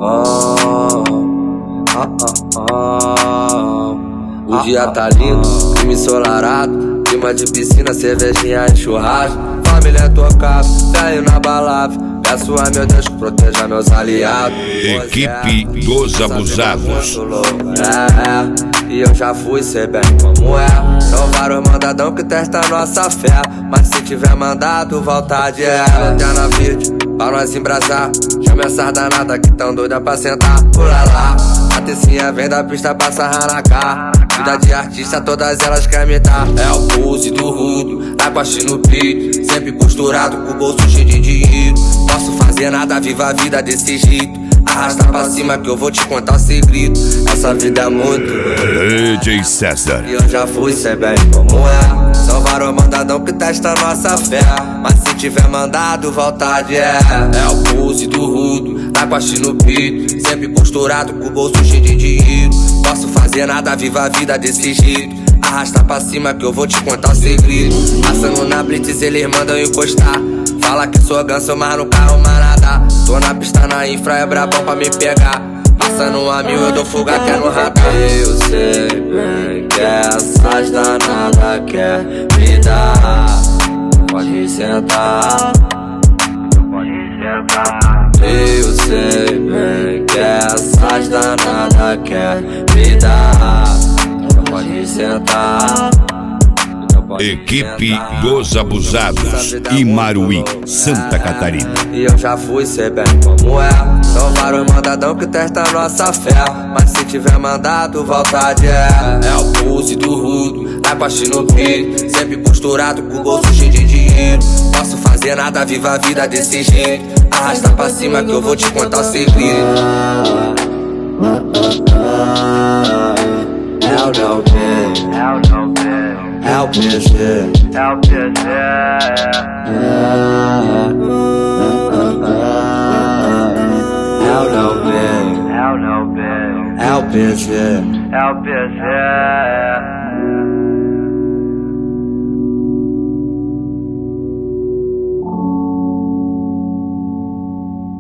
O dia tá lindo, clima ensolarado, clima de piscina, cervejinha e churrasco. Família tocada, velho na balada. Peço a meu Deus que proteja meus aliados. Equipe dos Abusados. E eu já fui, sei bem como é. São vários mandadão que testam nossa fé, mas se tiver mandado, vontade é. Lanterna verde, pra nós embrasar. Chama essas danadas que tão doida pra sentar. Pula lá, a tecinha vem da pista pra sarrar na cara. Vida de artista, todas elas querem me dar. É o pose do rudo, tá com a no peito, sempre costurado com o bolso cheio de dinheiro. Posso fazer nada, viva a vida desse jeito. Arrasta pra cima que eu vou te contar o segredo. Essa vida é muito DJ César. E eu já fui, sei bem como é. São vários mandadão que testam nossa fé, mas se tiver mandado, vontade é. É o pose do rudo, tá com a no peito, sempre costurado com o bolso cheio de dinheiro. Posso fazer nada, viva a vida desse jeito. Arrasta pra cima que eu vou te contar o segredo. Passando na blitz, eles mandam encostar. Fala que sou ganso, mas no carro manada. Tô na pista, na infra, é brabão pra me pegar. Passando a 1000, eu dou fuga que é no radar. Eu sei bem que essas danadas quer me dar. Pode sentar, pode sentar. Eu sei bem que essas danadas quer me dar. Pode sentar. Equipe dos Abusados, Imaruí, Santa Catarina. E eu já fui, sei bem como é. São vários mandadão que testam nossa fé, mas se tiver mandado, vontade é. É o pose do rudo, tá com a no peito, sempre costurado com o bolso cheio de dinheiro. Posso fazer nada, viva a vida desse jeito. Arrasta pra cima que eu vou te contar o segredo. É o PG. É o PG. É o PG. É o PG.